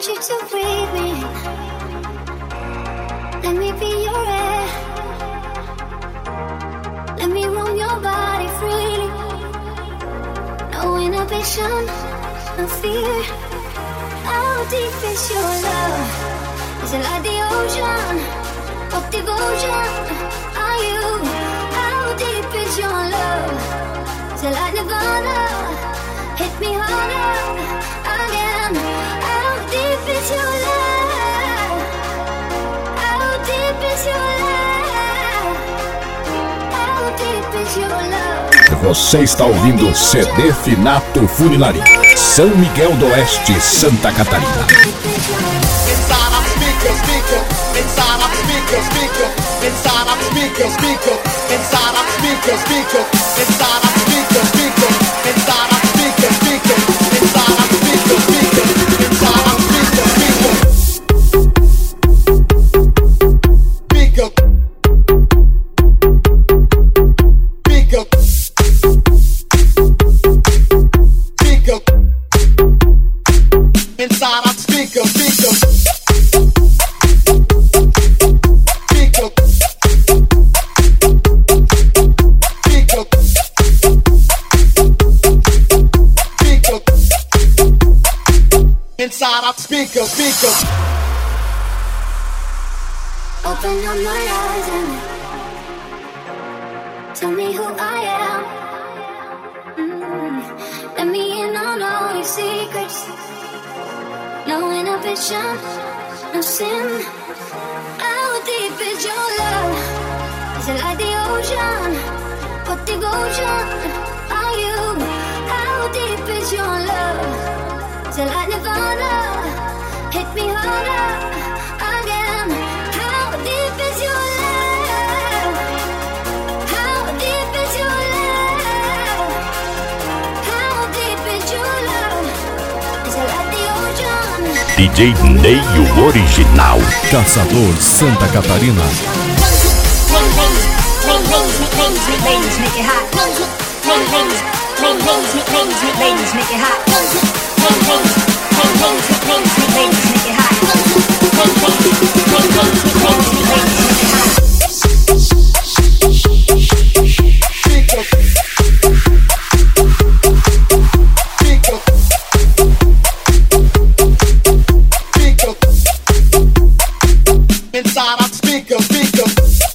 you to breathe me in. Let me be your air. Let me roam your body freely. No inhibition, no fear. How deep is your love? Is it like the ocean? What devotion are you? How deep is your love? Is it like Nirvana? Hit me harder again. How deep is your love? How deep is your love? How deep is your love? Você está ouvindo CD Finato Funilaria, São Miguel do Oeste, Santa Catarina. Inside I'm speaker, speaker. Inside I'm speaker, speaker. Inside I'm speaker, speaker. Inside I'm speaker, speaker. Inside I'm speaker, speaker. Inside I'm speaker, speaker. Inside I'm speaker, speaker. Inside I'm speaker, speaker. Speaker. Speaker. Speaker. Inside I'm speaker, speaker. Inside out speaker, speaker. Open up my eyes and tell me who I am. Let me in on all your secrets. No inhibition, no sin. How deep is your love? Is it like the ocean? What devotion are you? How deep is your love? Till like Nirvana, hit me harder again. How deep is your love? How deep is your love? How deep is your love? Is it like the ocean? DJ Ney, o original, Caçador, Santa Catarina. Ladies, make it hot. Ladies, make it hot. Inside I'm speaker, speaker.